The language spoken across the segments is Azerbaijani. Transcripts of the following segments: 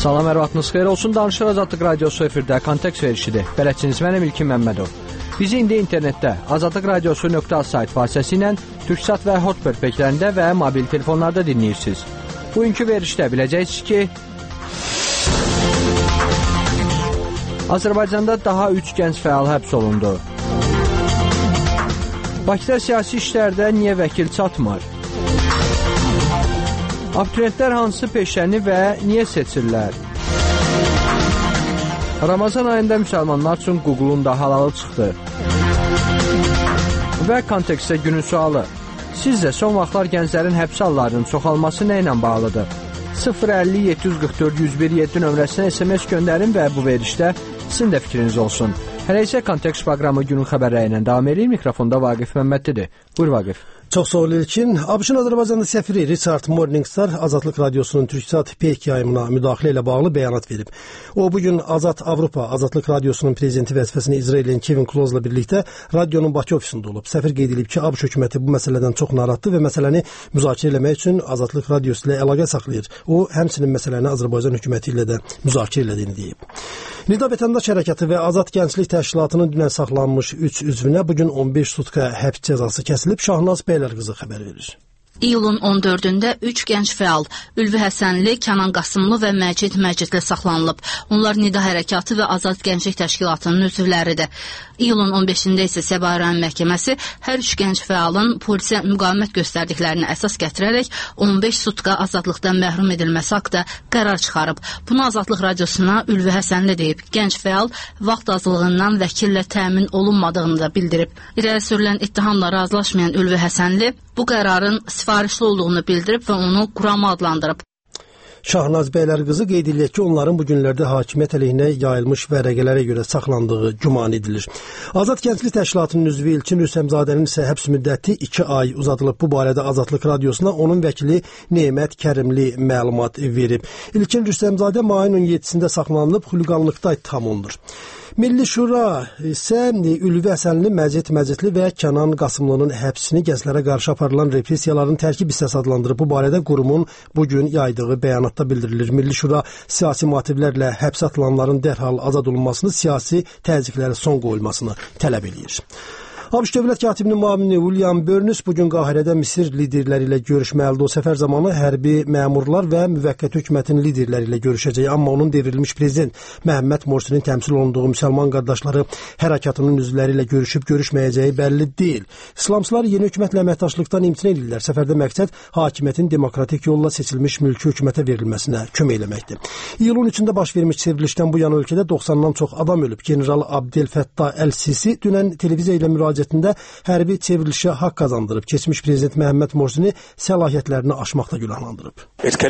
Salam, hər vaxtınız xeyir olsun. Danışıq Azadlıq Radiosu efirdə kontekst verişidir. Bələdçiniz mənim İlkin Məmmədov. Bizi indi internetdə azadlıqradiosu.az sayt vasitəsilə Türksat və Hotbird peklərində və mobil telefonlarda dinləyirsiniz. Bugünkü verişdə biləcəksiniz ki, Azərbaycanda daha 3 gənc fəal həbs olundu. Bakıda siyasi işlərdə niyə vəkil çatmır? Abituriyentlər hansı peşəni və niyə seçirlər? Ramazan ayında müsəlmanlar üçün Google'un da halalı çıxdı. Və kontekstdə günün sualı. Sizcə son vaxtlar gənclərin həbs hallarının çoxalması nə ilə bağlıdır? 050 744 101 nömrəsinə SMS göndərin və bu verişdə sizin də fikriniz olsun. Hələ isə kontekst proqramı günün xəbərləri ilə davam edir. Mikrofonda Vaqif Məmmədlidir. Buyur Vaqif. Çox sağ ol İlkin. ABŞ-ın Azərbaycanda səfiri Richard Morningstar Azadlıq Radiosunun Türksat peyk yayımına müdaxilə ilə bağlı bəyanat verib. O bugün Azad Avropa Azadlıq Radiosunun prezidenti vəzifəsini icra edən Kevin Klozla birlikdə radionun Bakı ofisində olub. Səfir qeyd edib ki, ABŞ hökuməti bu məsələdən çox narahatdır və məsələni müzakirə etmək üçün Azadlıq Radiosu ilə əlaqə saxlayır. O, həmçinin məsələni Azərbaycan hökuməti ilə də müzakirə edildiyini deyib. Nida Vətəndaş Hərəkatı və Azad Gənclik Təşkilatının dünən saxlanmış 3 üzvünə bugün 15 sutka həbs cəzası kəsilib. Şahnaz Bəylər qızı xəbər verir. İyulun 14-də 3 gənc fəal, Ülvi Həsənli, Kənan Qasımlı və Məcid Məcidli saxlanılıb. Onlar Nida Hərəkatı və Azad Gənclik Təşkilatının üzvləridir. İyulun 15-də isə Səbahi rayon məhkəməsi hər 3 gənc fəalın polisə müqavimət göstərdiklərini əsas gətirərək 15 sutka azadlıqdan məhrum edilməsi haqqında qərar çıxarıb. Bunu Azadlıq Radiosuna Ülvi Həsənli deyib. Gənc fəal vaxt azlığından vəkillə təmin olunmadığını da bildirib. İrəli sürülən ittihamla razılaşmayan Ülvi Həsənli bu qərarın sifarişli olduğunu bildirib və onu qurama adlandırıb. Şahnaz Bəylər qızı qeyd edir ki, onların bu günlərdə hakimiyyət əleyhinə yayılmış vərəqələrə görə saxlandığı güman edilir. Azad Gənclik Təşkilatının üzvü İlkin Rüstəmzadənin isə həbs müddəti 2 ay uzadılıb. Bu barədə Azadlıq Radiosuna onun vəkili Nemət Kərimli məlumat verib. İlkin Rüstəmzadə mayın 17-sində saxlanılıb, xuliqanlıqda ittiham olunur. Milli Şura isə Ülvi Həsənli, Məcid Məcidli və Kənan Qasımlının həbsini gənclərə qarşı aparılan repressiyaların tərkib hissəsi adlandırıb. Bu barədə qurumun bugün yaydığı bəyanatda bildirilir. Milli Şura siyasi motivlərlə həbs atılanların dərhal azad olunmasını, siyasi təzyiqlərə son qoyulmasını tələb edir. ABŞ Dövlət Katibinin müavini William Burns bugün Qahirədə Misir liderləri ilə görüşməlidir. O səfər zamanı hərbi məmurlar və müvəqqəti hökumətin liderləri ilə görüşəcək. Amma onun devrilmiş prezident Məhəmməd Morsinin təmsil olunduğu müsəlman qardaşları hərəkatının üzvləri ilə görüşüb-görüşməyəcəyi bəlli deyil. İslamçılar yeni hökumətlə əməkdaşlıqdan imtina edirlər. Səfərdə məqsəd hakimiyyətin demokratik yolla seçilmiş mülki hökumətə verilməsinə kömək eləməkdir. İyulun 3-də baş vermiş çevrilişdən bu yana ölkədə 90-dan çox adam ölüb. General Abdel Fəttah El-Sisi dünən televiziya ilə müraciətində hərbi çevrilişə haqq qazandırıb. Keçmiş prezident Məhəmməd Morsini səlahiyyətlərini aşmaqla günahlandırıb.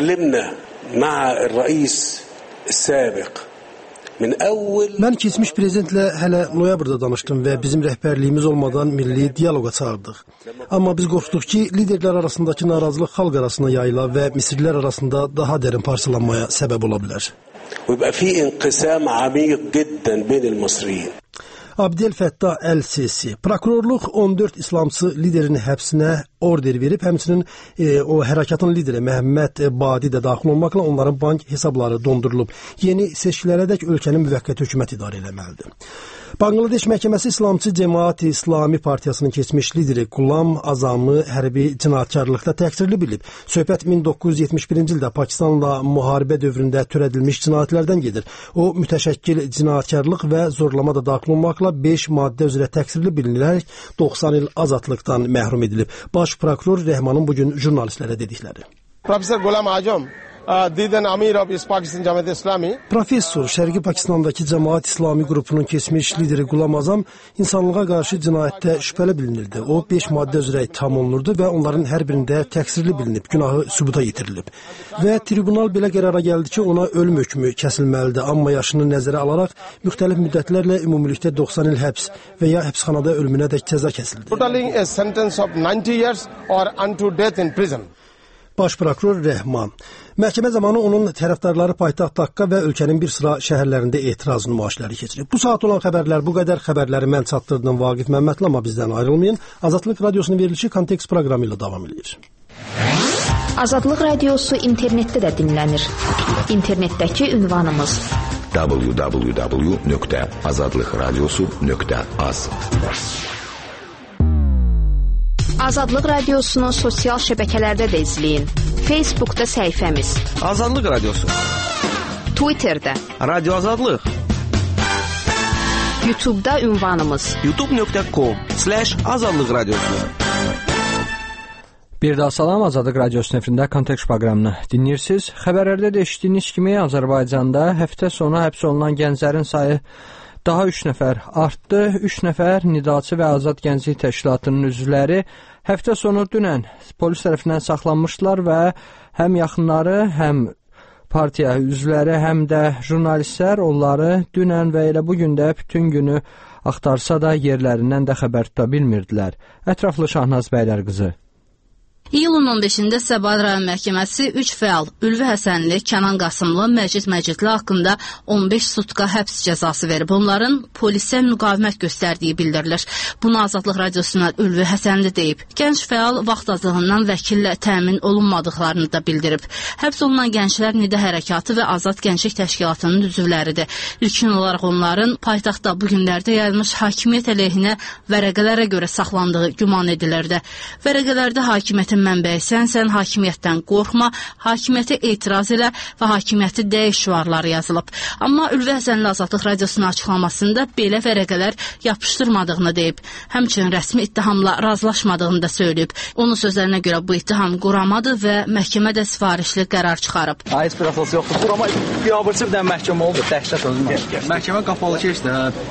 Mən keçmiş prezidentlə hələ noyabrda danışdım və bizim rəhbərliyimiz olmadan milli dialoqa çağırdıq. Amma biz qorxduq ki, liderlər arasındakı narazılıq xalq arasına yayıla və Misirlilər arasında daha dərin parçalanmaya səbəb ola bilər. Abdel Fəttah El-Sisi. Prokurorluq 14 İslamçı liderin həbsinə order verib, həmçinin o hərəkatın lideri Məhəmməd Badi də daxil olmaqla onların bank hesabları dondurulub. Yeni seçkilərədək ölkənin müvəqqəti hökumət idarə eləməlidir. Bangladeş məhkəməsi İslamçı Cemaat-i İslami Partiyasının keçmiş lideri Qulam Azamı hərbi cinayətkarlıqda təqsirli bilib. Söhbət 1971-ci ildə Pakistanla müharibə dövründə törədilmiş cinayətlərdən gedir. O, mütəşəkkil cinayətkarlıq və zorlama da daxil olmaqla 5 maddə üzrə təqsirli bilinilərək 90 il azadlıqdan məhrum edilib. Baş prokuror Rəhmanın bugün jurnalistlərə dedikləri. Professor Qulam Azam Professor, Şərqi Pakistandakı Cemaat İslami qrupunun keçmiş lideri Qulam Azam insanlığa qarşı cinayətdə şübhəli bilinirdi. O 5 maddə üzrə ittiham olunurdu və onların hər birində təqsirli bilinib, günahı sübuta yetirilib. Və tribunal belə qərara gəldi ki, ona ölüm hökmü kəsilməlidir, amma yaşını nəzərə alaraq müxtəlif müddətlərlə ümumilikdə 90 il həbs və ya həbsxanada ölümünədək cəza kəsildi. Totaling a sentence of 90 years or unto death in prison. Baş prokuror Rəhman. Məhkəmə zamanı onun tərəfdarları paytaxt Dakka və ölkənin bir sıra şəhərlərində etiraz nümayişləri keçirib. Bu saat olan xəbərlər bu qədər. Xəbərləri mən çatdırdım Vaqif Məmmədli, amma bizdən ayrılmayın. Azadlıq Radiosunun verilişi kontekst proqramı ilə davam edir. Azadlıq Radiosu internetdə də dinlənir. İnternetdəki ünvanımız www.azadlıqradiosu.az. Azadlıq Radiosunu sosial şəbəkələrdə də izləyin. Facebookda səhifəmiz Azadlıq Radiosu, Twitterdə Radio Azadlıq, YouTube'da ünvanımız youtube.com/Azadlıq Radiosu. Bir daha salam, Azadlıq Radiosunun efirində Kontekst proqramını dinləyirsiniz. Xəbərlərdə də eşitdiyiniz kimi Azərbaycanda həftə sonu həbs olunan gənclərin sayı daha 3 nəfər artdı. 3 nəfər Nidaçı və Azad Gənclik Təşkilatının üzvləri həftə sonu dünən polis tərəfindən saxlanmışdılar və həm yaxınları, həm partiya üzvləri, həm də jurnalistlər onları dünən və elə bugün də bütün günü axtarsa da yerlərindən də xəbər tuta bilmirdilər. Ətraflı Şahnaz Bəylər qızı. İyulun 15-də Səbail rayon məhkəməsi 3 fəal Ülvi Həsənli, Kənan Qasımlı, Məcid Məcidli haqqında 15 sutka həbs cəzası verib. Onların polisə müqavimət göstərdiyi bildirilir. Bunu Azadlıq Radiosuna Ülvi Həsənli deyib. Gənc fəal vaxt azlığından vəkillə təmin olunmadıqlarını da bildirib. Həbs olunan gənclər Nida Hərəkatı və Azad Gənclik Təşkilatının üzvləridir. İlkin olaraq onların paytaxtda bu günlərdə yayılmış hakimiyyət əleyhinə vərəqələrə görə saxlandığı güman edilirdi. Vərəqələrdə hakimiyyətin mənbəyi sən hakimiyyətdən qorxma, hakimiyyətə etiraz elə və hakimiyyəti dəyiş şüarları yazılıb. Amma Ülvi Həsənli Azadlıq Radiosunun açıqlamasında belə vərəqələr yapışdırmadığını deyib. Həmçinin rəsmi ittihamla razılaşmadığını da söyləyib. Onun sözlərinə görə bu ittiham quramadır və məhkəmə də sifarişli qərar çıxarıb. Heç bir əsas yoxdur. Qurama biabırçı bir dənə məhkəmə oldu. Dəhşət özünə. Məhkəmə qapalı keçdi.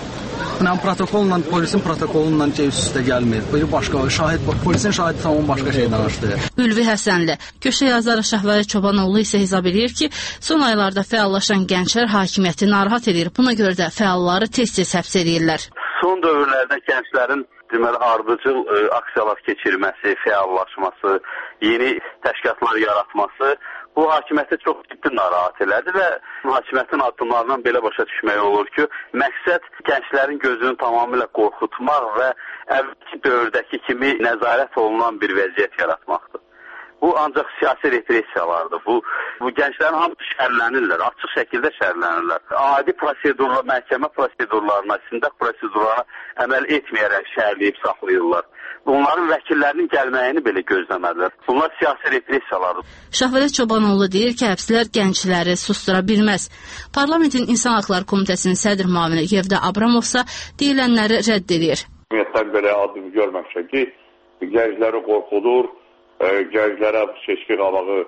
Bunun protokolla, polisin protokolundan üstə gəlmir. Biri başqa, polisin şahidi tamam başqa şey danışdı. Ülvi Həsənli, köşə yazarı Şahvəli Çobanoğlu isə hesab edir ki, son aylarda fəallaşan gənclər hakimiyyəti narahat edir. Buna görə də fəalları tez-tez həbs edirlər. Son dövrlərdə gənclərin deməli ardıcıl aksiyalar keçirməsi, fəallaşması, yeni təşkilatlar yaratması bu hakimiyyəti çox ciddi narahat elədi və hakimiyyətin addımlarından belə başa düşmək olur ki, məqsəd gənclərin gözünü tamamilə qorxutmaq və əvvəlki dövrdəki kimi nəzarət olunan bir vəziyyət yaratmaqdır. Bu ancaq siyasi repressiyalardır. Bu gənclərin hamısı şərlənirlər, açıq şəkildə şərlənirlər. Adi prosedurlar, məhkəmə prosedurlarına, istintaq prosedurlarına əməl etməyərək şərləyib saxlayırlar. Bunların vəkillərinin gəlməyini belə gözləmədilər. Bunlar siyasi repressiyalardır. Şahvəli Çobanoğlu deyir ki, həbslər gəncləri sustura bilməz. Parlamentin İnsan Haqları Komitəsinin sədr müavini Yevda Abramov isə deyilənləri rədd edir. Ümumiyyətdən belə adım görməmişəm ki, gəncləri qorxudur, gənclərə seçki qabağı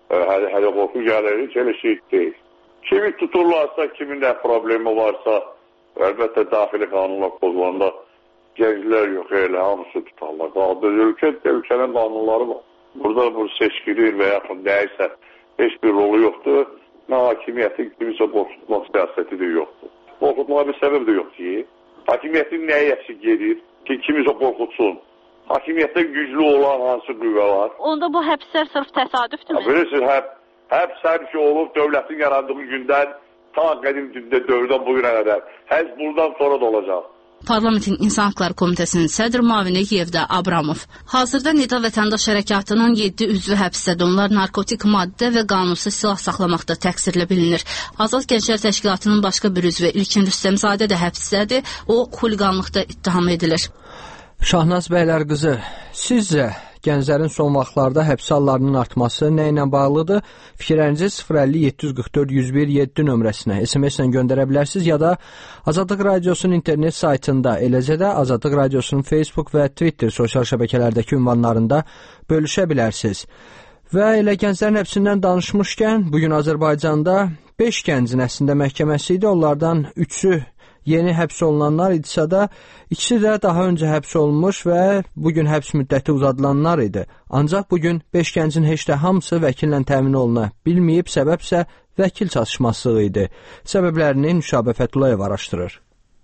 hələ qorxu gəlir, elə şey deyil. Kimi tuturlarsa, kimin də problemi varsa, əlbəttə daxili qanunla pozulanda gənclər yox, elə hamısı tutarlar. Ölkənin qanunları var. Burada bu seçkilir və yaxud nəysə heç bir rolu yoxdur. Nə hakimiyyətin kimisə qorxutma siyasəti də yoxdur. Qorxutmağa bir səbəb də yoxdur ki, hakimiyyətin nəyə eksik gedir ki, kimisə qorxutsun. Hakimiyyətdə güclü olan hansı qüvvə var? Onda bu həbslər sırf təsadüfdürmü? Bilirsiniz, həbs hər şey olub dövlətin yarandığı gündən ta qədim dövrdən bugünə qədər. Həbs buradan sonra da olacaq. Parlamentin İnsan Haqları Komitəsinin sədr müavini Yevda Abramov. Hazırda Nida Vətəndaş Hərəkatının 7 üzvü həbsdədir. Onlar narkotik maddə və qanunsuz silah saxlamaqda təqsirlə bilinir. Azad Gənclər Təşkilatının başqa bir üzvü İlkin Rüstəmzadə də həbsdədir. O, xuliqanlıqda ittiham edilir. Şahnaz Bəylər qızı, sizcə gənclərin son vaxtlarda həbs hallarının artması nə ilə bağlıdır? Fikirlərinizi 050-744-101-7 nömrəsinə SMS-lə göndərə bilərsiniz ya da Azadlıq Radiosunun internet saytında, eləcə də Azadlıq Radiosunun Facebook və Twitter sosial şəbəkələrdəki ünvanlarında bölüşə bilərsiniz. Və elə gənclərin həbsindən danışmışkən, bugün Azərbaycanda 5 gəncin əslində məhkəməsi idi, onlardan 3-ü yeni həbs olunanlar idisə də, ikisi də daha öncə həbs olunmuş və bugün həbs müddəti uzadılanlar idi. Ancaq bugün 5 gəncin heç də hamısı vəkillə təmin oluna bilməyib, səbəb isə vəkil çatışmazlığı idi. Səbəblərini Nüşabə Fətulayev araşdırır.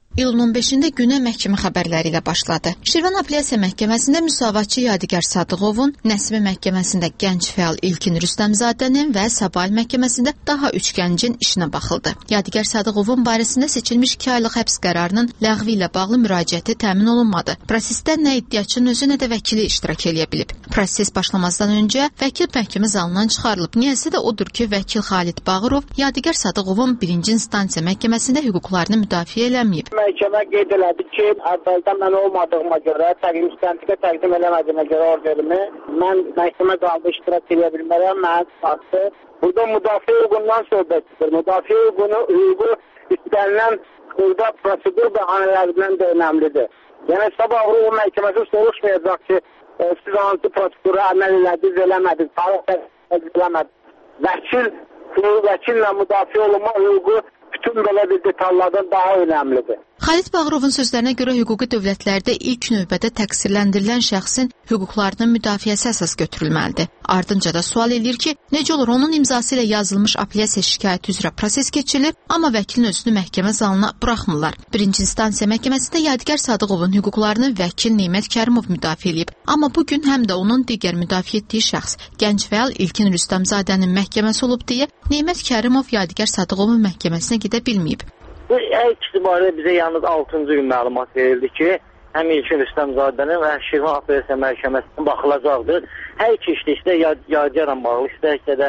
İyulun 15-də günə məhkəmə xəbərləri ilə başladı. Şirvan Apellyasiya Məhkəməsində müsavatçı Yadigar Sadıqovun, Nəsimi Məhkəməsində gənc fəal İlkin Rüstəmzadənin və Sabahil Məhkəməsində daha 3 gəncin işinə baxıldı. Yadigar Sadıqovun barəsində seçilmiş 2 aylıq həbs qərarının ləğvi ilə bağlı müraciəti təmin olunmadı. Prosesdə nə iddiaçının özü, nə də vəkili iştirak edə bilib. Proses başlamazdan öncə vəkil məhkəmə zalından çıxarılıb. Niyəsi də odur ki, vəkil Xalid Bağırov Yadigar Sadıqovun 1-ci instansiya məhkəməsində hüquqlarını müdafiə eləməyib. Məhkəmə qeyd elədi ki, əvvəldən mən olmadığıma görə, müstəntiqə təqdim eləmədiyimə görə orderimi, mən məhkəmə qalında iştirak edə bilmərəm, mənə çıxartdı. Burada müdafiə hüququndan söhbətdir. Müdafiə hüququ istənilən burada prosedur bəhanələrindən də önəmlidir. Yəni, sabah o məhkəməsi soruşmayacaq ki, siz hansı prosedura əməl elədiniz, eləmədiniz, tarix eləmədiniz. Vəkillə müdafiə olunma hüququ bütün belə bir detallardan daha önəmlidir. Xalid Bağırovun sözlərinə görə hüquqi dövlətlərdə ilk növbədə təqsirləndirilən şəxsin hüquqlarının müdafiəsi əsas götürülməlidir. Ardınca da sual edir ki, necə olur onun imzası ilə yazılmış apellyasiya şikayəti üzrə proses keçirilir, amma vəkilin özünü məhkəmə zalına buraxmırlar. 1-ci instansiya məhkəməsində Yadigar Sadıqovun hüquqlarını vəkil Neymət Kərimov müdafiə edib, amma bugün həm də onun digər müdafiə etdiyi şəxs, gənc fəal İlkin Rüstəmzadənin məhkəməsi olub deyə Neymət Kərimov Yadigar Sadıqovun məhkəməsinə gedə bilməyib. Hər ikisi barədə bizə yalnız 6-cı gün məlumat verildi ki, həm İlkin Rüstəmzadənin və Şirvan Apellyasiya Məhkəməsindən baxılacaqdır. Hər iki işdə Yadigarla bağlı, istərsə də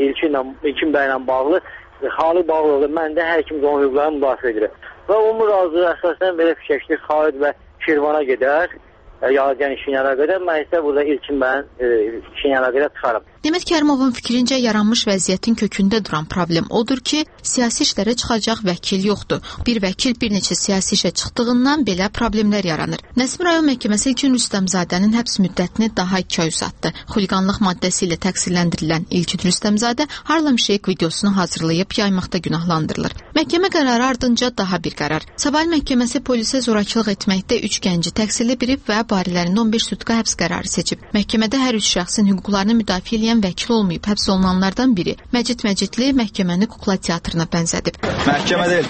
İlkin bəylə bağlı, Xalid Bağırov da mən də hər ikimiz onun hüquqlarını müdafiə edirik. Və o müraciə əsasən belə fikirləşdik, Xalid və Şirvana gedər, Yadigar işin əlaqədə, mən isə burada İlkin bəyin işin əlaqədə çıxarım. Neymət Kərimovun fikrincə yaranmış vəziyyətin kökündə duran problem odur ki, siyasi işlərə çıxacaq vəkil yoxdur. Bir vəkil bir neçə siyasi işə çıxdığından belə problemlər yaranır. Nəsimi rayon məhkəməsi İlkin Rüstəmzadənin həbs müddətini daha 2 ay uzatdı. Xuliqanlıq maddəsi ilə təqsirləndirilən İlkin Rüstəmzadə Harlem Shake videosunu hazırlayıb yaymaqda günahlandırılır. Məhkəmə qərarı ardınca daha bir qərar. Sabahil məhkəməsi polisə zorakılıq etməkdə 3 gənci təqsirli bilib və barələrində 15 sutka həbs qərarı seçib. Məhkəmədə hər 3 şəxsin hüquqlarını müdafiə edən vəkil olmayıb, həbs olunanlardan biri Məcid Məcidli məhkəməni kukla teatrına bənzədib. Məhkəmə deyil,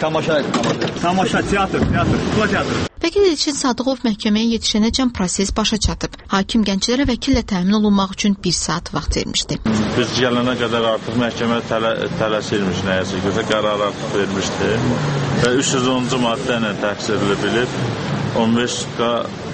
tamaşa, teatr, kukla teatr. Vəkil İlkin Sadıqov məhkəməyə yetişənəcən proses başa çatıb. Hakim gənclərə vəkillə təmin olunmaq üçün 1 saat vaxt vermişdi. Biz gələnə qədər artıq məhkəmə tələsirmiş nəyəsə görə qərar artıq vermişdi və 310-cu maddə ilə təqsirli bilib 15 sutka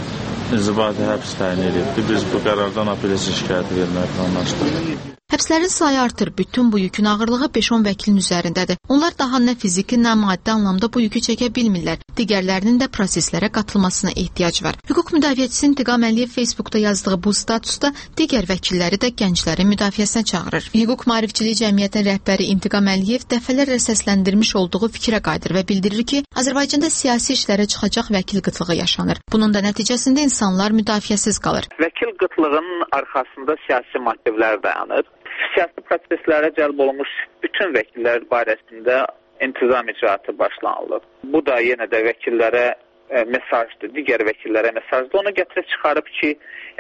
inzibati həbs təyin edildi. Biz bu qərardan apellyasiya şikayəti verməyə planlaşdıq. Həbslərin sayı artır. Bütün bu yükün ağırlığı 5-10 vəkilin üzərindədir. Onlar daha nə fiziki, nə maddi anlamda bu yükü çəkə bilmirlər. Digərlərinin də proseslərə qatılmasına ehtiyac var. Hüquq müdafiəçisi İntiqam Əliyev Facebookda yazdığı bu statusda digər vəkilləri də gənclərin müdafiəsinə çağırır. Hüquq Maarifçiliyi Cəmiyyətinin rəhbəri İntiqam Əliyev dəfələrlə səsləndirmiş olduğu fikrə qayıdır və bildirir ki, Azərbaycanda siyasi işlərə çıxacaq vəkil qıtlığı yaşanır. Bunun da nəticəsində insanlar müdafiəsiz qalır. Vəkil qıtlığının arxasında siyasi motivlər dayanır. Siyasi proseslərə cəlb olunmuş bütün vəkillər barəsində intizam icraatı başlanılır. Bu da yenə də vəkillərə mesajdır, digər vəkillərə mesajdır. Onu gətirib çıxarıb ki,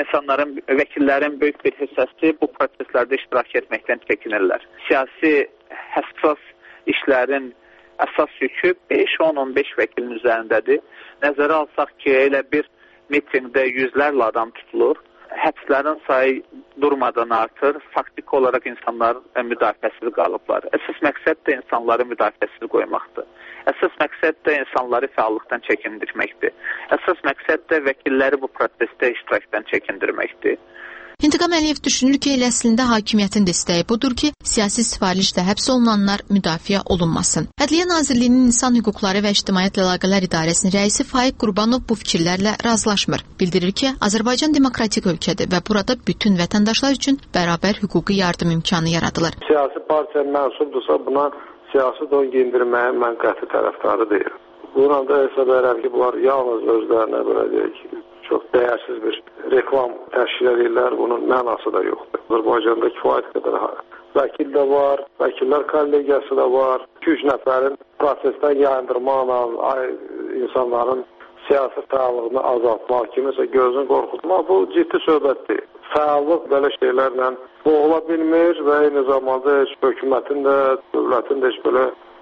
vəkillərin böyük bir hissəsi bu proseslərdə iştirak etməkdən çəkinirlər. Siyasi həssas işlərin əsas yükü 5-10-15 vəkilin üzərindədir. Nəzərə alsaq ki, elə bir mitingdə yüzlərlə adam tutulur. Həbslərin sayı durmadan artır. Faktiki olaraq insanlar müdafiəsiz qalıblar. Əsas məqsəd də insanları müdafiəsiz qoymaqdır. Əsas məqsəd də insanları fəallıqdan çəkindirməkdir. Əsas məqsəd də vəkilləri bu prosesdə iştirakdan çəkindirməkdir. İntiqam Əliyev düşünür ki, elə əslində hakimiyyətin dəstəyi budur ki, siyasi sifarişlə həbs olunanlar müdafiə olunmasın. Ədliyyə Nazirliyinin İnsan Hüquqları və İctimaiyyətlə Əlaqələr İdarəsinin rəisi Faiq Qurbanov bu fikirlərlə razılaşmır. Bildirir ki, Azərbaycan demokratik ölkədir və burada bütün vətəndaşlar üçün bərabər hüquqi yardım imkanı yaradılır. Siyasi partiya mənsubdursa buna siyasi don giyindirməyə mən qəti tərəfdarı deyirəm. Buna da hesab edirəm ki, bunlar yalnız özlərinə belə deyək ki, çox dəyərsiz bir reklam təşkil edirlər, bunun mənası da yoxdur. Azərbaycanda kifayət qədər vəkil də var, vəkillər kollegiyası da var. 2-3 nəfərin prosesdən yayındırmaqla insanların siyasi fəallığını azaltmaq, kimisə gözünü qorxutmaq, bu ciddi söhbətdir. Fəallıq belə şeylərlə boğula bilmir və eyni zamanda heç hökumətin də, dövlətin də heç belə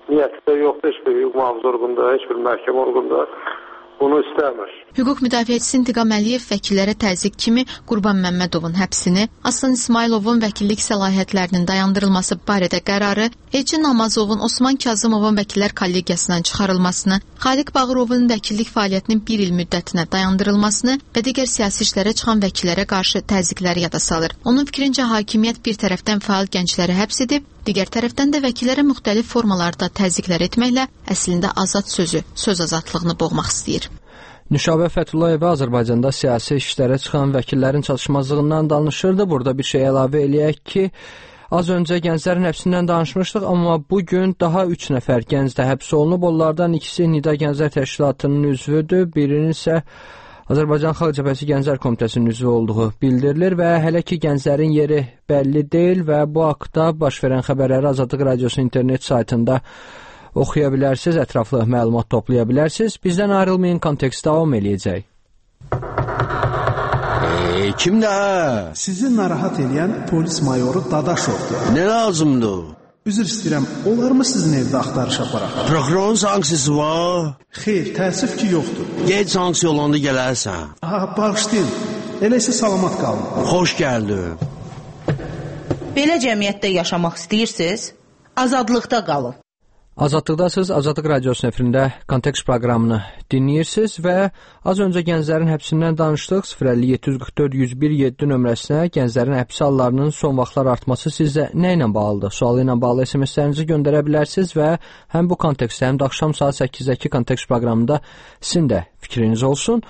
niyyəti də yoxdur, heç bir hüquq mühafizə orqanında, heç bir məhkəmə orqanında bunu istəmir. Hüquq müdafiəçisi İntiqam Əliyev vəkillərə təzyiq kimi Qurban Məmmədovun həbsini, Aslan İsmayılovun vəkillik səlahiyyətlərinin dayandırılması barədə qərarı, Elçin Namazovun Osman Kazımovun vəkillər kollegiyasından çıxarılmasını, Xaliq Bağırovun vəkillik fəaliyyətinin 1 il müddətinə dayandırılmasını və digər siyasi işlərə çıxan vəkillərə qarşı təzyiqləri yada salır. Onun fikrincə hakimiyyət bir tərəfdən fəal gəncləri həbs edib, digər tərəfdən də vəkillərə müxtəlif formalarda təzyiqlər etməklə əslində azad sözü, söz azadlığını boğmaq istəyir. Nüşabə Fətullayeva Azərbaycanda siyasi işlərə çıxan vəkillərin çatışmazlığından danışırdı. Burada bir şey əlavə eləyək ki, az öncə gənclərin həbsindən danışmışdıq, amma bugün daha 3 nəfər gənc də həbs olunub. Onlardan ikisi Nida Gənclər Təşkilatının üzvüdür, birinin isə Azərbaycan Xalq Cəbhəsi Gənclər Komitəsinin üzvü olduğu bildirilir və hələ ki gənclərin yeri bəlli deyil və bu haqda baş verən xəbərləri Azadlıq Radiosu internet saytında oxuya bilərsiniz, ətraflı məlumat toplaya bilərsiniz. Bizdən ayrılmayın, kontekst davam eləyəcək. Kimdə? Sizi narahat edən polis mayoru Dadaşovdur. Nə lazımdır? Üzr istəyirəm, olarmı sizin evdə axtarış aparaq? Prokurorun sanksiyası var? Xeyr, təəssüf ki, yoxdur. Gec sanksiya olanda gələrsən. Bağışlayın, elə isə salamat qalın. Xoş gəldin. Belə cəmiyyətdə yaşamaq istəyirsiniz? Azadlıqda qalın. Azadlıqdasınız, Azadlıq Radiosu efirində kontekst proqramını dinləyirsiniz və az öncə gənclərin həbsindən danışdıq. 050-744-101-7 nömrəsinə gənclərin həbsi hallarının son vaxtlar artması sizə nə ilə bağlıdır? Sualı ilə bağlı SMS-lərinizi göndərə bilərsiniz və həm bu kontekstdə, həm də axşam saat 8-dəki kontekst proqramında sizin də fikriniz olsun.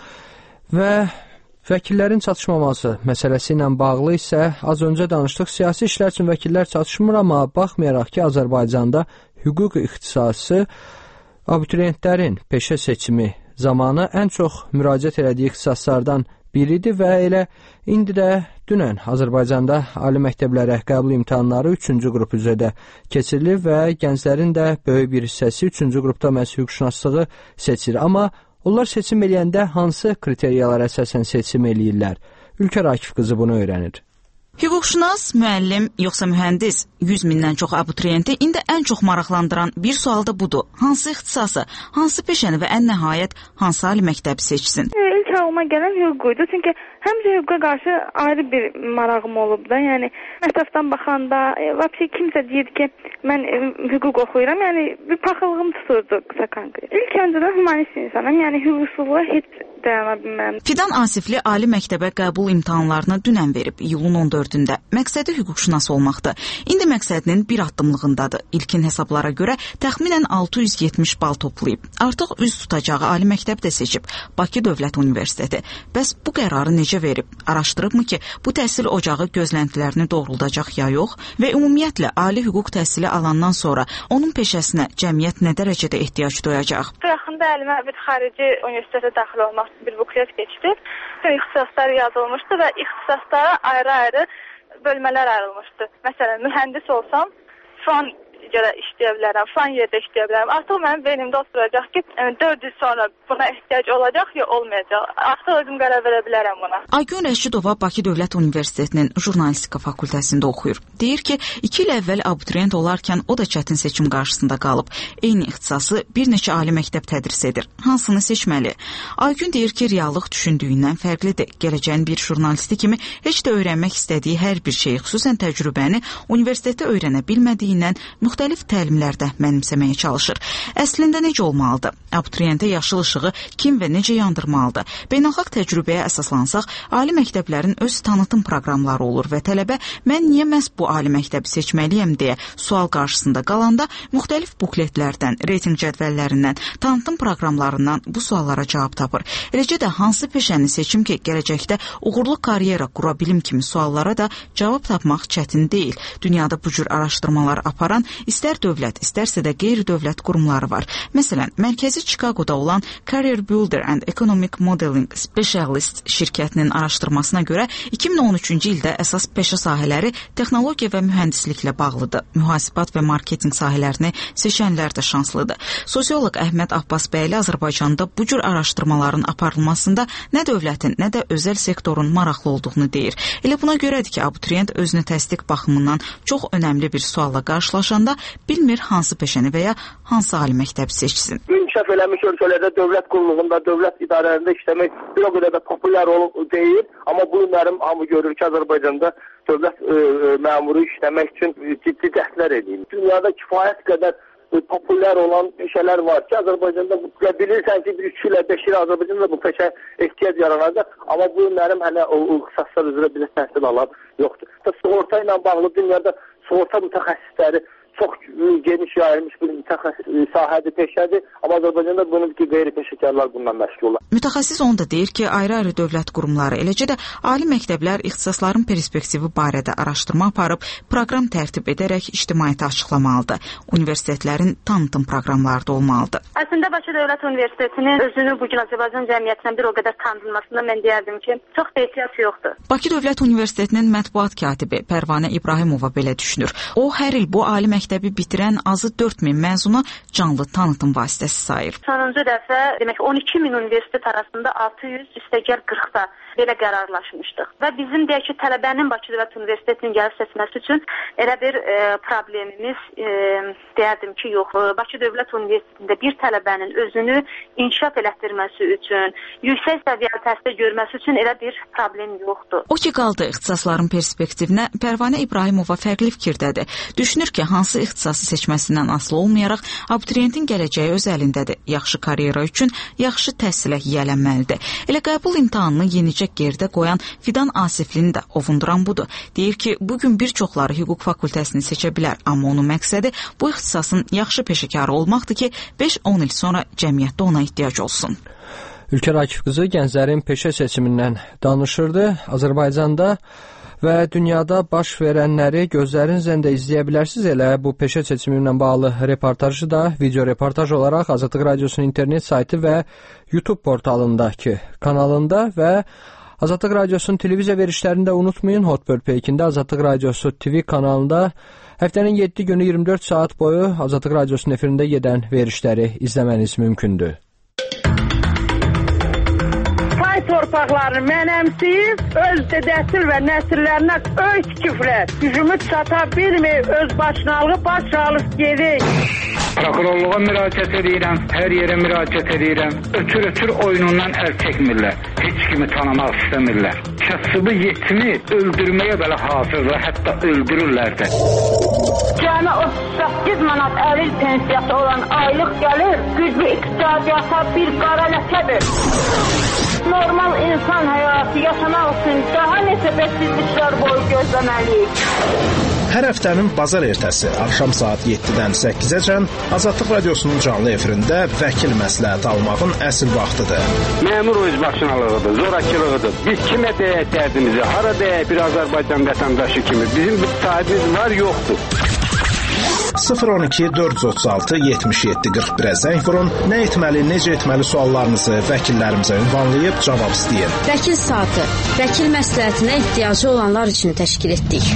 Və vəkillərin çatışmaması məsələsi ilə bağlı isə az öncə danışdıq. Siyasi işlər üçün vəkillər çatışmır, amma baxmayaraq ki, Azərbaycanda hüquq ixtisası abituriyentlərin peşə seçimi zamanı ən çox müraciət elədiyi ixtisaslardan biridir və elə indi də dünən Azərbaycanda ali məktəblərə qəbul imtahanları 3-cü qrup üzrə keçirilir və gənclərin də böyük bir hissəsi 3-cü qrupda məhz hüquqşünaslığı seçir. Amma onlar seçim eləyəndə hansı kriteriyalara əsasən seçim eləyirlər? Ülkər Akif qızı bunu öyrənir. Hüquqşünas, müəllim, yoxsa mühəndis 100 mindən çox abituriyenti indi ən çox maraqlandıran bir sual da budur. Hansı ixtisası, hansı peşəni və ən nəhayət hansı ali məktəbi seçsin? İlk ağlıma gələn hüququydu. Çünki həmişə hüquqa qarşı ayrı bir marağım olub da. Yəni ətrafdan baxanda, vəbsə kimsə deyir ki, mən hüquq oxuyuram. Yəni bir paxıllığım tuturdu qısa konkret. İlk öncədən humanist insanım. Yəni hüquqsuzluğa heç dayana bilməm. Fidan Asifli ali məktəbə qəbul imtahanlarını dünən verib, iyulun 14-də. Məqsədi hüquqşünas olmaqdır. İndi məqsədinin bir addımlığındadır. İlkin hesablara görə təxminən 670 bal toplayıb. Artıq üz tutacağı ali məktəb də seçib. Bakı Dövlət Universiteti. Bəs bu qərarı necə verib? Araşdırıbmı ki, bu təhsil ocağı gözləntilərini doğruldacaq ya yox? Və ümumiyyətlə ali hüquq təhsili alandan sonra onun peşəsinə cəmiyyət nə dərəcədə ehtiyac duyacaq? Yaxında əlimə bir xarici universitetə daxil olmaq bir buklet keçdi. Bütün ixtisaslar yazılmışdı və ixtisaslara ayrı-ayrı bölmələr ayrılmışdı. Məsələn, mühəndis olsam, falan yerə işləyə bilərəm, falan yerdə işləyə bilərəm. Artıq mənim beynimdə oturacaq ki, 4 il sonra buna ehtiyac olacaq ya olmayacaq. Artıq özüm qərar verə bilərəm buna. Aygün Rəşidova Bakı Dövlət Universitetinin jurnalistika fakültəsində oxuyur. Deyir ki, 2 il əvvəl abituriyent olarkən o da çətin seçim qarşısında qalıb. Eyni ixtisası bir neçə ali məktəb tədris edir. Hansını seçməli? Aygün deyir ki, reallıq düşündüyündən fərqlidir. Gələcəyin bir jurnalisti kimi heç də öyrənmək istədiyi hər bir şeyi, xüsusən təcrübəni universitetdə öyrənə bilmədiyindən müxtəlif təlimlərdə mənimsəməyə çalışır. Əslində necə olmalıdır? Abituriyentə yaşıl işığı kim və necə yandırmalıdır? Beynəlxalq təcrübəyə əsaslansaq, ali məktəblərin öz tanıtım proqramları olur və tələbə mən niyə məhz bu ali məktəbi seçməliyəm deyə sual qarşısında qalanda müxtəlif bukletlərdən, reytinq cədvəllərindən, tanıtım proqramlarından bu suallara cavab tapır. Eləcə də hansı peşəni seçim ki, gələcəkdə uğurlu karyera qura bilim kimi suallara da cavab tapmaq çətin deyil. Dünyada bu cür araşdırmalar aparan istər dövlət, istərsə də qeyri-dövlət qurumları var. Məsələn, mərkəzi Chicago'da olan Career Builder and Economic Modeling Specialist şirkətinin araşdırmasına görə 2013-cü ildə əsas peşə sahələri texnologiya və mühəndisliklə bağlıdır. Mühasibat və marketinq sahələrini seçənlər də şanslıdır. Sosioloq Əhməd Abbasbəyli Azərbaycanda bu cür araşdırmaların aparılmasında nə dövlətin, nə də özəl sektorun maraqlı olduğunu deyir. Elə buna görədir ki, abituriyent özünü təsdiq baxımından çox önəmli bir sualla qarşılaşanda baxanda bilmir hansı peşəni və ya hansı ali məktəbi seçsin. İnkişaf eləmiş ölkələrdə dövlət qulluğunda, dövlət idarələrində işləmək bir o qədər də populyar deyil, amma bu günlərim hamı görür ki, Azərbaycanda dövlət məmuru işləmək üçün ciddi cəhdlər edir. Dünyada kifayət qədər populyar olan peşələr var ki, Azərbaycanda bilirsən ki, 3 ilə 5 il Azərbaycanda bu peşə ehtiyac yaranacaq, amma bu günlərim hələ o ixtisaslar üzrə bir təhsil alan yoxdur. Sığorta ilə bağlı dünyada sığorta mütəxəssisləri çox geniş yayılmış bir sahədir, peşədir, amma Azərbaycanda bunun ki, qeyri-peşəkarlar bundan məşğul olur. Mütəxəssis onu da deyir ki, ayrı-ayrı dövlət qurumları, eləcə də ali məktəblər ixtisasların perspektivi barədə araşdırma aparıb, proqram tərtib edərək ictimaiyyətə açıqlamalıdır. Universitetlərin tanıtım proqramları da olmalıdır. Əslində Bakı Dövlət Universitetinin özünü bugün Azərbaycan cəmiyyətindən bir o qədər tanınmasında mən deyərdim ki, çox da ehtiyac yoxdur. Bakı Dövlət Universitetinin mətbuat katibi Pərvanə İbrahimova belə düşünür. O, hər il bu ali məktəbi bitirən azı 4000 məzunu canlı tanıtım vasitəsi sayır. Sonuncu dəfə demək 12000 universitet arasında 600 üstəgəl 40-da belə qərarlaşmışdıq. Və bizim deyək ki, tələbənin Bakı Dövlət Universitetinin gəlib seçməsi üçün elə bir problemimiz deyərdim ki, yox. Bakı Dövlət Universitetində bir tələbənin özünü inkişaf elətdirməsi üçün, yüksək səviyyəli təhsil görməsi üçün elə bir problem yoxdur. O ki, qaldı ixtisasların perspektivinə, Pərvanə İbrahimova fərqli fikirdədir. Düşünür ki, hansı ixtisası seçməsindən asılı olmayaraq, abituriyentin gələcəyi öz əlindədir. Yaxşı karyera üçün yaxşı təhsilə yiyələnməlidir. Elə qəbul imtahanını yenicə gerdə qoyan Fidan Asiflini də ovunduran budur. Deyir ki, bugün bir çoxları hüquq fakültəsini seçə bilər, amma onun məqsədi bu ixtisasın yaxşı peşəkarı olmaqdır ki, 5-10 il sonra cəmiyyətdə ona ehtiyac olsun. Ülkər Akif qızı gənclərin peşə seçimindən danışırdı. Azərbaycanda və dünyada baş verənləri gözlərinizlə də izləyə bilərsiniz. Elə bu peşə seçimi ilə bağlı reportajı da video reportaj olaraq Azadlıq Radiosunun internet saytı və YouTube portalındakı kanalında və Azadlıq Radiosunun televiziya verişlərində unutmayın, Hotbird Peykində Azadlıq Radiosu TV kanalında həftənin 7 günü 24 saat boyu Azadlıq Radiosunun efirində gedən verişləri izləməniz mümkündür. Torpaqlarını mənəmsiyib, öz dədəsil və nəsillərinə öy tikiblər. Gücümü çata bilməyib, öz başınalığı baş alıb gedik. Prokurorluğa müraciət edirəm, hər yerə müraciət edirəm. Ötür oyunundan əl çəkmirlər. Heç kimi tanımaq istəmirlər. Kasıbı yetimi öldürməyə belə hazırlar, hətta öldürürlər də. Cəmi 38 manat əlil pensiyası olan aylıq gəlir, güclü iqtisadiyyata bir qara ləkədir. Normal insan həyatı yaşamaq üçün daha neçə bəsizliklər boyu gözləməliyik. Hər həftənin bazar ertəsi axşam saat 7-dən 8-əcən Azadlıq Radiosunun canlı efirində vəkil məsləhəti almağın əsl vaxtıdır. Məmur özbaşınalığıdır, zorakılığıdır. Biz kimə deyək dərdimizi, hara deyək bir Azərbaycan vətəndaşı kimi. Bizim bir sahibimiz var, yoxdur. 012 436 77 41-ə zəng vurun. Nə etməli, necə etməli suallarınızı vəkillərimizə ünvanlayıb cavab istəyin. Vəkil saatı, vəkil məsləhətinə ehtiyacı olanlar üçün təşkil etdik.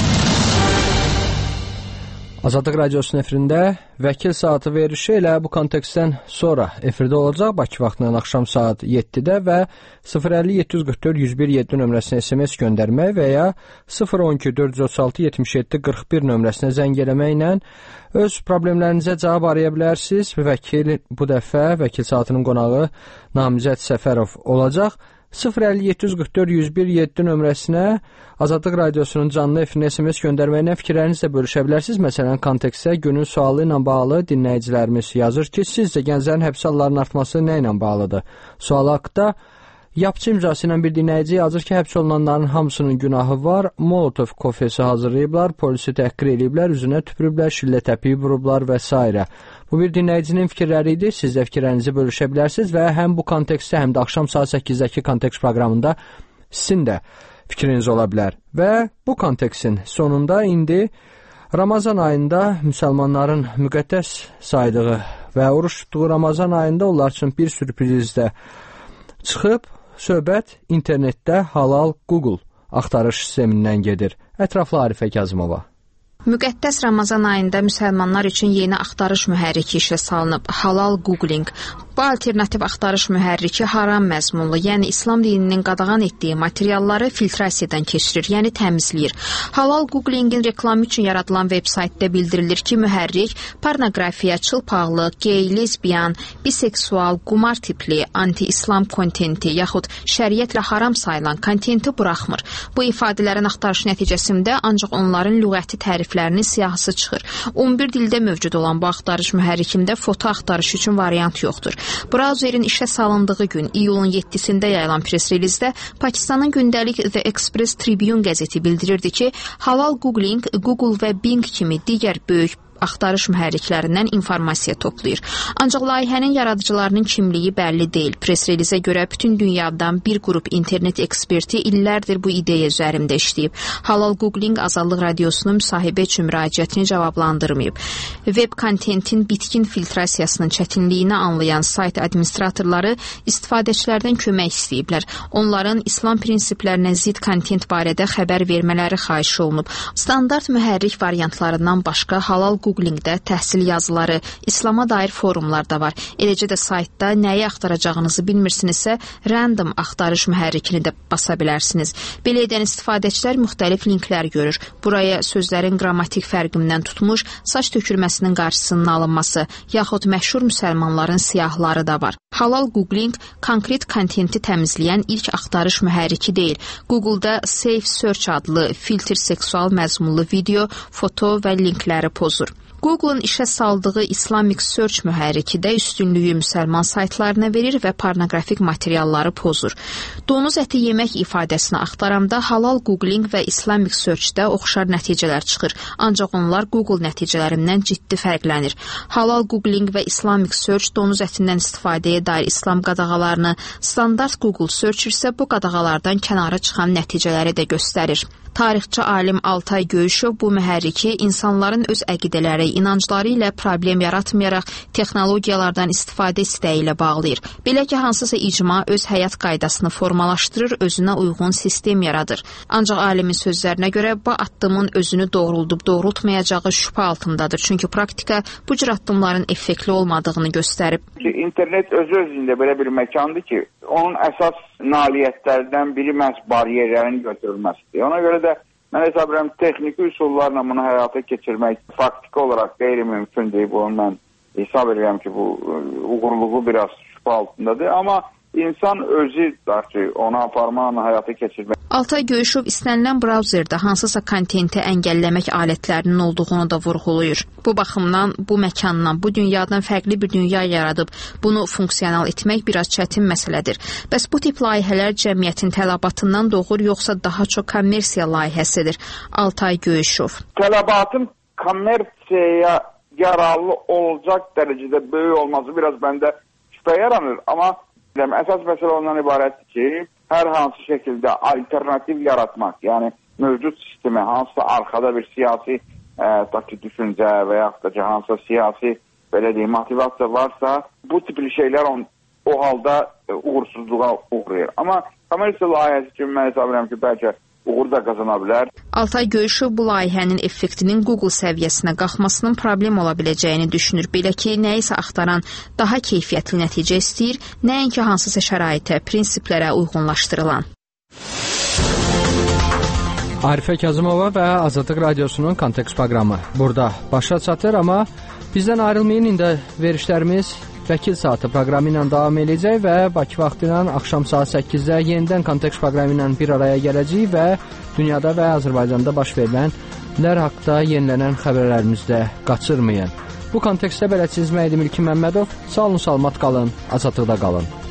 Azadlıq Radiosunun efirində vəkil saatı verişi elə bu kontekstdən sonra efirdə olacaq. Bakı vaxtından axşam saat 7-də və 050-744-101-7 nömrəsinə SMS göndərmək və ya 012-436-77-41 nömrəsinə zəng eləməklə öz problemlərinizə cavab araya bilərsiniz. Vəkil bu dəfə vəkil saatının qonağı Namizəd Səfərov olacaq. 050-744-101-7 nömrəsinə Azadlıq Radiosunun canlı efirinə SMS göndərməklə fikirlərinizlə bölüşə bilərsiniz. Məsələn, kontekstdə günün sualı ilə bağlı dinləyicilərimiz yazır ki, sizcə gənclərin həbs hallarının artması nə ilə bağlıdır? Sual haqqında yapçı imzası ilə bir dinləyici yazır ki, həbs olunanların hamısının günahı var. Molotov kofesi hazırlayıblar, polisi təhqir ediblər, üzünə tüpürüblər, şillə təpiyi vurublar və s. Bu bir dinləyicinin fikirləri idi. Siz də fikirlərinizi bölüşə bilərsiniz və həm bu kontekstdə, həm də axşam saat 8-dəki kontekst proqramında sizin də fikriniz ola bilər. Və bu kontekstin sonunda indi Ramazan ayında müsəlmanların müqəddəs saydığı və oruç tutduğu Ramazan ayında onlar üçün bir sürprizdə çıxıb, söhbət internetdə halal Google axtarış sistemindən gedir. Ətraflı Arifə Kazımova. Müqəddəs Ramazan ayında müsəlmanlar üçün yeni axtarış mühərriki işə salınıb. Halal Googling. Bu alternativ axtarış mühərriki haram məzmunlu, yəni İslam dininin qadağan etdiyi materialları filtrasiyadan keçirir, yəni təmizləyir. Halal Googlingin reklamı üçün yaradılan veb-saytda bildirilir ki, mühərrik pornoqrafiya, çılpaqlıq, gey, lesbiyan, biseksual, qumar tipli, anti-İslam kontenti yaxud şəriətlə haram sayılan kontenti buraxmır. Bu ifadələrin axtarış nəticəsində ancaq onların lüğəti təriflərinin siyahısı çıxır. 11 dildə mövcud olan bu axtarış mühərrikində foto axtarış üçün variant yoxdur. Brauzerin işə salındığı gün iyulun 7-sində yayılan press-relizdə Pakistanın gündəlik The Express Tribune qəzeti bildirirdi ki, halal Googling, Google və Bing kimi digər böyük axtarış mühərriklərindən informasiya toplayır. Ancaq layihənin yaradıcılarının kimliyi bəlli deyil. Press-relizə görə bütün dünyadan bir qrup internet eksperti illərdir bu ideya üzərində işləyib. Halal Googling Azadlıq Radiosunun müsahibə üçün müraciətini cavablandırmayıb. Web kontentin bitkin filtrasiyasının çətinliyini anlayan sayt administratorları istifadəçilərdən kömək istəyiblər. Onların İslam prinsiplərinə zidd kontent barədə xəbər vermələri xahiş olunub. Standart mühərrik variantlarından başqa halal Googlingdə təhsil yazıları, İslama dair forumlar da var. Eləcə də saytda nəyi axtaracağınızı bilmirsinizsə, random axtarış mühərrikini də basa bilərsiniz. Belə edən istifadəçilər müxtəlif linklər görür. Buraya sözlərin qrammatik fərqindən tutmuş, saç tökülməsinin qarşısının alınması, yaxud məşhur müsəlmanların siyahları da var. Halal Googling konkret kontenti təmizləyən ilk axtarış mühərriki deyil. Google'da Safe Search adlı filtr seksual məzmunlu video, foto və linkləri pozur. Google'ın işə saldığı Islamic Search mühərriki də üstünlüyü müsəlman saytlarına verir və pornoqrafik materialları pozur. Donuz əti yemək ifadəsini axtaranda halal Googling və Islamic Searchdə oxşar nəticələr çıxır. Ancaq onlar Google nəticələrindən ciddi fərqlənir. Halal Googling və Islamic Search donuz ətindən istifadəyə dair İslam qadağalarını, standart Google Search isə bu qadağalardan kənara çıxan nəticələri də göstərir. Tarixçi alim Altay Göyüşov bu mühərriki insanların öz əqidələri, inancları ilə problem yaratmayaraq texnologiyalardan istifadə istəyi ilə bağlayır. Belə ki, hansısa icma öz həyat qaydasını formalaşdırır, özünə uyğun sistem yaradır. Ancaq alimin sözlərinə görə bu addımın özünü doğrultub-doğrultmayacağı şübhə altındadır. Çünki praktika bu cür addımların effektli olmadığını göstərib. İnternet özü-özündə belə bir məkandır ki, onun əsas nailiyyətlərdən biri məhz bariyerlərin götürülməsidir. Ona görə də mən hesab edirəm, texniki üsullarla bunu həyata keçirmək faktiki olaraq qeyri-mümkündür. Bunu mən hesab edirəm ki, bu uğurluğu biraz şübhə altındadır. Amma insan özü ona aparmaqla həyata keçirmək. Altay Göyüşov istənilən brauzerdə hansısa kontenti əngəlləmək alətlərinin olduğunu da vurğulayır. Bu baxımdan bu məkandan, bu dünyadan fərqli bir dünya yaradıb bunu funksional etmək biraz çətin məsələdir. Bəs bu tip layihələr cəmiyyətin tələbatından doğur, yoxsa daha çox kommersiya layihəsidir? Altay Göyüşov. Tələbatın kommersiyaya yararlı olacaq dərəcədə böyük olması biraz məndə şübhə yaranır. Amma əsas məsələ ondan ibarətdir ki, hər hansı şəkildə alternativ yaratmaq, yəni mövcud sistemi, hansısa arxada bir siyasi düşüncə və yaxud da hansısa siyasi motivasiya varsa, bu tipli şeylər o halda uğursuzluğa uğrayır. Amma kommersiya layihəsi kimi mən hesab edirəm ki, bəlkə uğur da qazana bilər. Altay Göyüşov bu layihənin effektinin Google səviyyəsinə qalxmasının problem ola biləcəyini düşünür. Belə ki, nəyisə axtaran daha keyfiyyətli nəticə istəyir, nəinki hansısa şəraitə, prinsiplərə uyğunlaşdırılan. Arifə Kazımova və Azadlıq Radiosunun Kontekst proqramı burada başa çatır, amma bizdən ayrılmayın, indi verişlərimiz Vəkil Saatı proqramı ilə davam edəcək və Bakı vaxtı ilə axşam saat 8-də yenidən Kontekst proqramı ilə bir araya gələcək və dünyada və Azərbaycanda baş verilənlər haqda yenilənən xəbərlərimizdə qaçırmayın. Bu kontekstdə bələdçiniz Məhdi Milki Məmmədov, sağ olun, salamat qalın, azadlıqda qalın.